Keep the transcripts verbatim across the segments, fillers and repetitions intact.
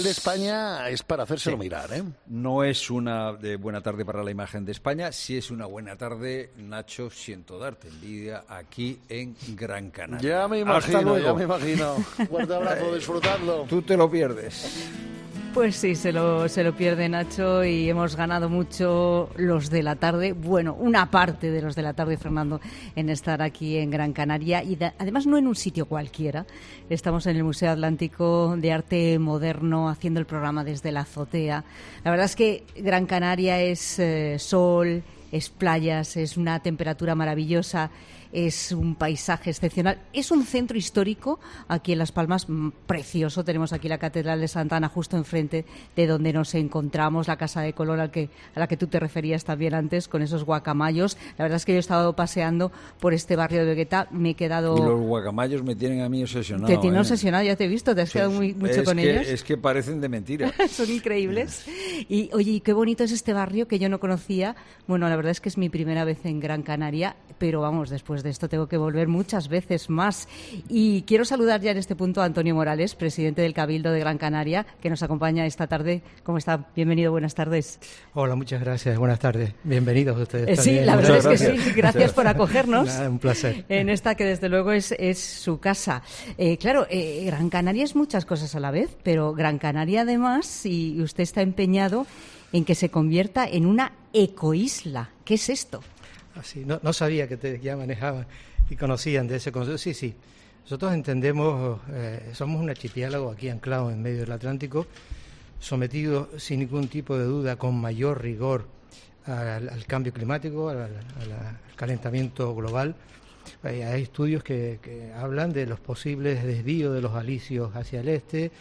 de España es para hacérselo Sí. mirar, ¿eh? No es una de buena tarde para la imagen de España, sí es una buena tarde, Nacho, siento darte envidia, aquí en Gran Canaria. Ya me Hasta imagino, luego. ya me imagino. Fuerte abrazo, disfrutadlo. Tú te lo pierdes. Pues sí, se lo, se lo pierde Nacho y hemos ganado mucho los de la tarde, bueno, una parte de los de la tarde, Fernando, en estar aquí en Gran Canaria y da, además no en un sitio cualquiera. Estamos en el Museo Atlántico de Arte Moderno haciendo el programa desde la azotea. La verdad es que Gran Canaria es eh, sol, es playas, es una temperatura maravillosa, es un paisaje excepcional, es un centro histórico aquí en Las Palmas mmm, precioso. Tenemos aquí la Catedral de Santa Ana justo enfrente de donde nos encontramos, la Casa de Colón al que, a la que tú te referías también antes, con esos guacamayos. La verdad es que yo he estado paseando por este barrio de Vegueta, me he quedado... Y los guacamayos me tienen a mí obsesionado. Te tiene ¿eh? obsesionado, ya te he visto, te has Sí, quedado muy, mucho es con que, ellos. Es que parecen de mentira. Son increíbles. Y oye, qué bonito es este barrio que yo no conocía. Bueno, la verdad es que es mi primera vez en Gran Canaria, pero vamos, después de esto tengo que volver muchas veces más. Y quiero saludar ya en este punto a Antonio Morales, presidente del Cabildo de Gran Canaria, que nos acompaña esta tarde. ¿Cómo está? Bienvenido, buenas tardes. Hola, muchas gracias, buenas tardes. Bienvenidos ustedes Eh, sí, también. la verdad Muchas es que gracias. sí. Gracias por acogernos. Nada, un placer. En esta que desde luego es, es su casa. Eh, claro, eh, Gran Canaria es muchas cosas a la vez, pero Gran Canaria además, y usted está empeñado en que se convierta en una ecoisla. ¿Qué es esto? Así, no, no sabía que ustedes ya manejaban y conocían de ese concepto. Sí, sí. Nosotros entendemos, eh, somos un archipiélago aquí anclado en medio del Atlántico, sometido sin ningún tipo de duda, con mayor rigor al, al cambio climático, al, al, al calentamiento global. Hay, hay estudios que, que hablan de los posibles desvíos de los alisios hacia el este.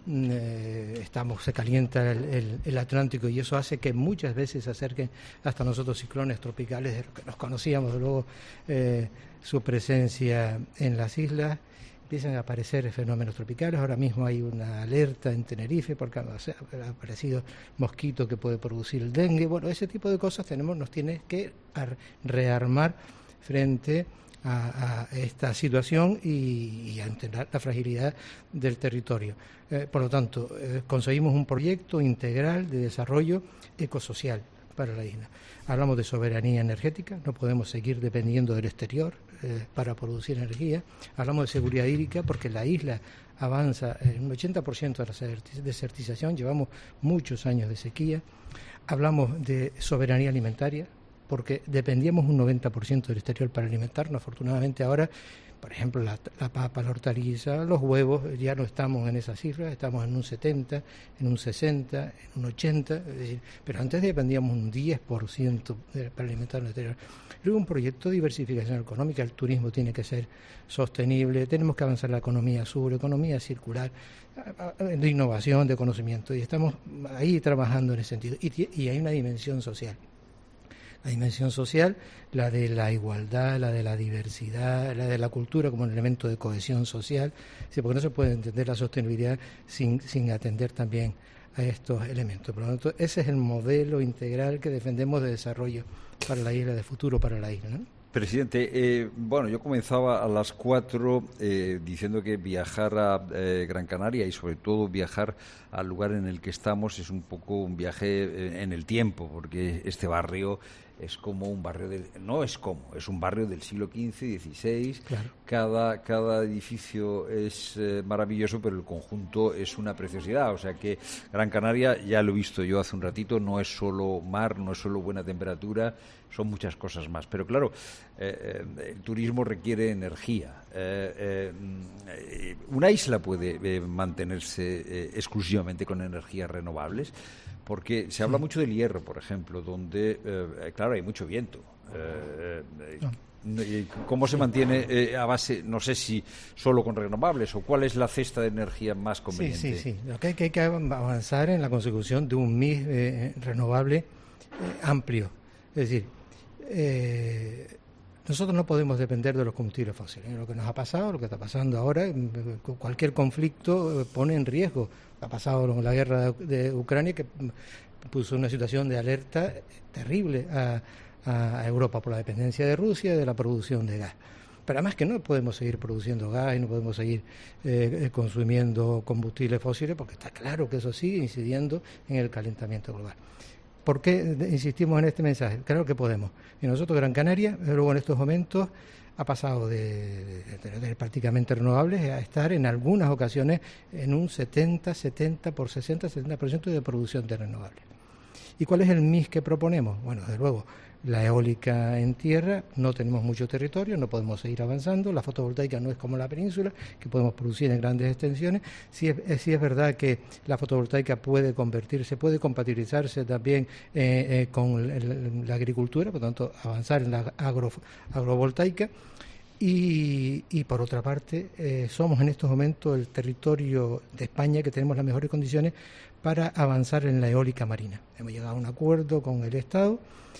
Eh, estamos se calienta el, el, el Atlántico y eso hace que muchas veces se acerquen hasta nosotros ciclones tropicales de lo que nos conocíamos, luego eh, su presencia en las islas, empiezan a aparecer fenómenos tropicales. Ahora mismo hay una alerta en Tenerife porque ha aparecido mosquito que puede producir el dengue. Bueno, ese tipo de cosas tenemos nos tiene que rearmar frente A, a esta situación y, y a entender la fragilidad del territorio. Eh, por lo tanto, eh, conseguimos un proyecto integral de desarrollo ecosocial para la isla. Hablamos de soberanía energética, no podemos seguir dependiendo del exterior eh, para producir energía. Hablamos de seguridad hídrica porque la isla avanza en un ochenta por ciento de la desertización, llevamos muchos años de sequía. Hablamos de soberanía alimentaria, porque dependíamos un noventa por ciento del exterior para alimentarnos. Afortunadamente ahora, por ejemplo, la, la papa, la hortaliza, los huevos, ya no estamos en esas cifras, estamos en un setenta, en un sesenta, en un ochenta, es decir, pero antes dependíamos un diez por ciento de, para alimentarnos el exterior. Luego un proyecto de diversificación económica, el turismo tiene que ser sostenible, tenemos que avanzar la economía azul, economía circular, de innovación, de conocimiento, y estamos ahí trabajando en ese sentido. Y, y hay una dimensión social. La dimensión social, la de la igualdad, la de la diversidad, la de la cultura como un elemento de cohesión social, sí, porque no se puede entender la sostenibilidad sin, sin atender también a estos elementos. Por lo tanto, ese es el modelo integral que defendemos de desarrollo para la isla, de futuro para la isla, ¿no? Presidente, eh, bueno, yo comenzaba a las cuatro eh, diciendo que viajar a eh, Gran Canaria y sobre todo viajar al lugar en el que estamos es un poco un viaje eh, en el tiempo, porque este barrio es como un barrio, de, no es como, es un barrio del siglo quince, dieciséis, claro. cada, cada edificio es eh, maravilloso, pero el conjunto es una preciosidad, o sea que Gran Canaria, ya lo he visto yo hace un ratito, no es solo mar, no es solo buena temperatura, son muchas cosas más, pero claro, eh, eh, el turismo requiere energía. Eh, eh, ¿Una isla puede eh, mantenerse eh, exclusivamente con energías renovables? Porque se habla mucho del Hierro, por ejemplo, donde, eh, claro, hay mucho viento. Eh, eh, ¿Cómo se mantiene eh, a base, no sé si solo con renovables, o cuál es la cesta de energía más conveniente? Sí, sí, sí. Lo que hay, que hay que avanzar en la consecución de un mix eh, renovable eh, amplio. Es decir, eh, nosotros no podemos depender de los combustibles fósiles. Lo que nos ha pasado, lo que está pasando ahora, cualquier conflicto pone en riesgo. Ha pasado con la guerra de Ucrania, que puso una situación de alerta terrible a, a Europa por la dependencia de Rusia y de la producción de gas. Pero además que no podemos seguir produciendo gas y no podemos seguir eh, consumiendo combustibles fósiles, porque está claro que eso sigue incidiendo en el calentamiento global. ¿Por qué insistimos en este mensaje? Claro que podemos. Y nosotros, Gran Canaria, luego en estos momentos ha pasado de, de, de tener prácticamente renovables a estar en algunas ocasiones en un setenta, setenta por sesenta, setenta por ciento de producción de renovables. ¿Y cuál es el mix que proponemos? Bueno, desde luego, la eólica en tierra, no tenemos mucho territorio, no podemos seguir avanzando. La fotovoltaica no es como la península, que podemos producir en grandes extensiones. Sí es, sí es verdad que la fotovoltaica puede convertirse, puede compatibilizarse también eh, eh, con el, la agricultura, por lo tanto, avanzar en la agro, agrovoltaica. Y, y por otra parte, eh, somos en estos momentos el territorio de España que tenemos las mejores condiciones para avanzar en la eólica marina. Hemos llegado a un acuerdo con el Estado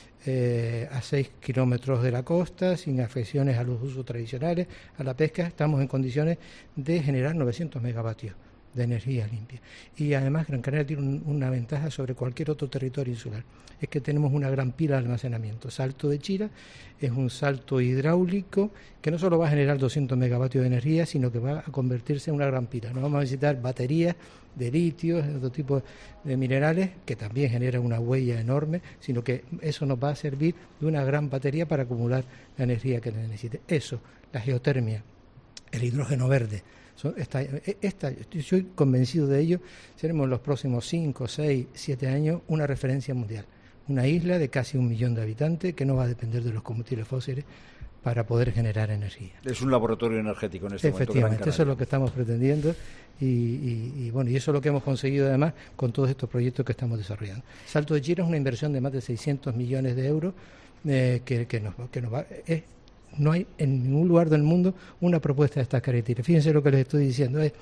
eh, a seis kilómetros de la costa, sin afecciones a los usos tradicionales, a la pesca. Estamos en condiciones de generar novecientos megavatios de energía limpia. Y además Gran Canaria tiene un, una ventaja sobre cualquier otro territorio insular, es que tenemos una gran pila de almacenamiento. Salto de Chira es un salto hidráulico que no solo va a generar doscientos megavatios de energía, sino que va a convertirse en una gran pila. No vamos a necesitar baterías de litio, de otro tipo de minerales, que también generan una huella enorme, sino que eso nos va a servir de una gran batería para acumular la energía que necesite. Eso, la geotermia, el hidrógeno verde. Esta, esta, yo soy convencido de ello, seremos en los próximos cinco, seis, siete años una referencia mundial. Una isla de casi un millón de habitantes que no va a depender de los combustibles fósiles para poder generar energía. Es un laboratorio energético en este momento. Efectivamente, eso es lo que estamos pretendiendo y, y, y bueno, y eso es lo que hemos conseguido además con todos estos proyectos que estamos desarrollando. Salto de Chira es una inversión de más de seiscientos millones de euros eh, que, que, nos, que nos va... Es, no hay en ningún lugar del mundo una propuesta de estas características. Fíjense lo que les estoy diciendo, es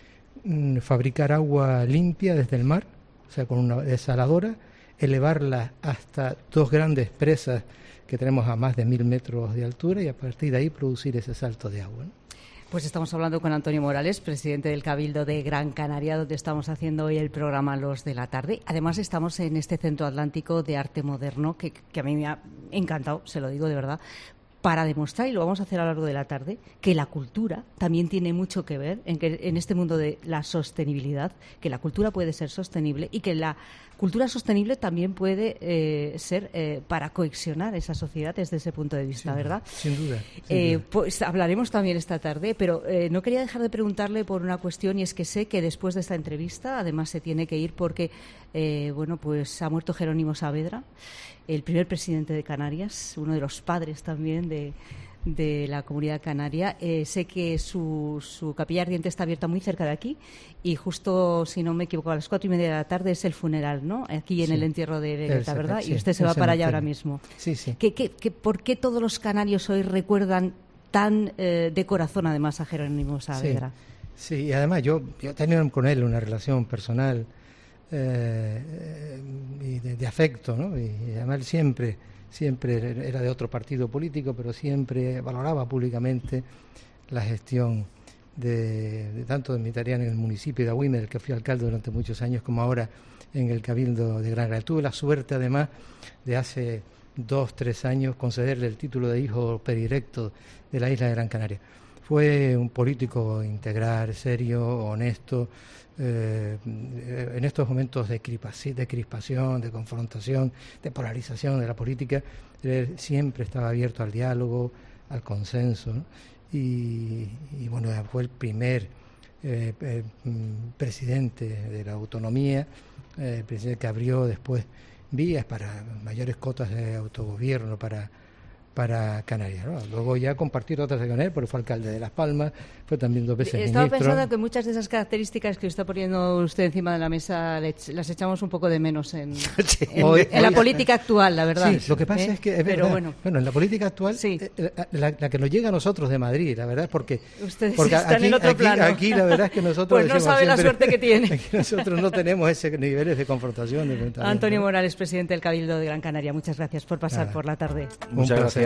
mm, fabricar agua limpia desde el mar, o sea, con una desaladora, elevarla hasta dos grandes presas que tenemos a más de mil metros de altura y a partir de ahí producir ese salto de agua, ¿no? Pues estamos hablando con Antonio Morales, presidente del Cabildo de Gran Canaria, donde estamos haciendo hoy el programa Los de la Tarde. Además, estamos en este Centro Atlántico de Arte Moderno, que, que a mí me ha encantado, se lo digo de verdad, para demostrar, y lo vamos a hacer a lo largo de la tarde, que la cultura también tiene mucho que ver en, que, en este mundo de la sostenibilidad, que la cultura puede ser sostenible y que la cultura sostenible también puede eh, ser eh, para cohesionar esa sociedad desde ese punto de vista, sin, ¿verdad? Sin duda. Sin eh, duda. Pues hablaremos también esta tarde, pero eh, no quería dejar de preguntarle por una cuestión, y es que sé que después de esta entrevista, además se tiene que ir porque, eh, bueno, pues ha muerto Jerónimo Saavedra, el primer presidente de Canarias, uno de los padres también de, de la comunidad canaria. Eh, sé que su, su capilla ardiente está abierta muy cerca de aquí y justo, si no me equivoco, a las cuatro y media de la tarde es el funeral, ¿no? Aquí en sí. el entierro de Vegeta, ¿verdad? Sí, y usted se va para allá ahora mismo. Sí, sí. ¿Qué, qué, qué, ¿Por qué todos los canarios hoy recuerdan tan eh, de corazón, además, a Jerónimo Saavedra? Sí, sí, y además yo, yo he tenido con él una relación personal Eh, y de, de afecto, ¿no? Y, y además siempre, siempre era de otro partido político, pero siempre valoraba públicamente la gestión de, de tanto de mi tarea en el municipio de Agüime, del que fui alcalde durante muchos años, como ahora en el Cabildo de Gran Canaria. Tuve la suerte, además, de hace dos, tres años concederle el título de hijo predilecto de la isla de Gran Canaria. Fue un político integral, serio, honesto. Eh, en estos momentos de crispación, de crispación, de confrontación, de polarización de la política, él siempre estaba abierto al diálogo, al consenso, ¿no? y, y bueno, fue el primer eh, eh, presidente de la autonomía, eh, el presidente que abrió después vías para mayores cotas de autogobierno para para Canarias, ¿no? Luego ya compartir otras de Canarias, porque fue alcalde de Las Palmas, fue también dos veces Estaba ministro. Estaba pensando que muchas de esas características que está poniendo usted encima de la mesa las echamos un poco de menos en, sí. en, hoy, en la hoy, política actual, la verdad. Sí, lo que pasa ¿Eh? es que es Pero verdad, bueno. bueno, en la política actual, sí. eh, la, la que nos llega a nosotros de Madrid, la verdad es porque, Ustedes porque están aquí, en otro aquí, plano. aquí la verdad es que nosotros pues no sabe siempre, la suerte que tiene. Que nosotros no tenemos ese niveles de confrontación. De Antonio Morales, presidente del Cabildo de Gran Canaria, muchas gracias por pasar Nada. por la tarde. Muchas gracias.